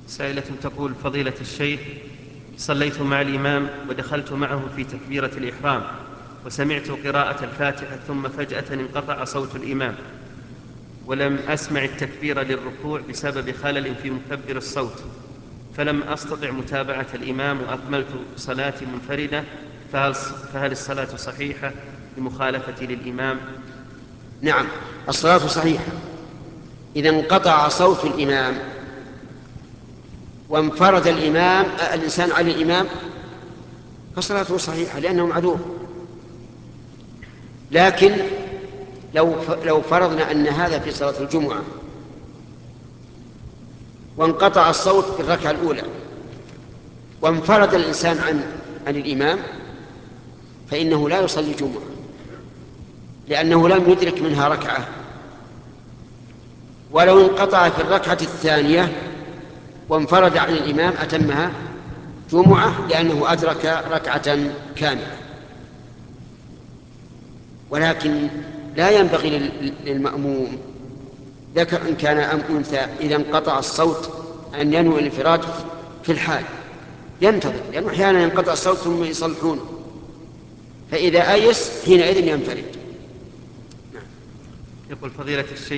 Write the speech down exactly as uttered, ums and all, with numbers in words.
سائلة تقول: فضيلة الشيخ، صليت مع الإمام ودخلت معه في تكبيرة الإحرام، وسمعت قراءة الفاتحة، ثم فجأة انقطع صوت الإمام، ولم أسمع التكبير للركوع بسبب خلل في مكبر الصوت، فلم أستطع متابعة الإمام وأكملت صلاتي منفردة، فهل, فهل الصلاة صحيحة لمخالفتي للإمام؟ نعم، الصلاة صحيحة. إذا انقطع صوت الإمام وانفرد الإمام الإنسان عن الإمام فصلاته صحيحة لأنه معذور. لكن لو لو فرضنا أن هذا في صلاة الجمعة وانقطع الصوت في الركعة الأولى وانفرد الإنسان عن عن الإمام فإنه لا يصلي جمعة، لأنه لم يدرك منها ركعة. ولو انقطع في الركعة الثانية وانفرد عن الإمام أتمها جمعة، لأنه أدرك ركعة كاملة. ولكن لا ينبغي للمأموم ذكر إن كان أم أنثى إذا انقطع الصوت أن ينوي الانفراد في الحال، ينتظر، لأنه أحيانا ينقطع الصوت ثم يصلحونه، فإذا أيس حينئذ ينفرد. يقول: فضيلة الشيخ،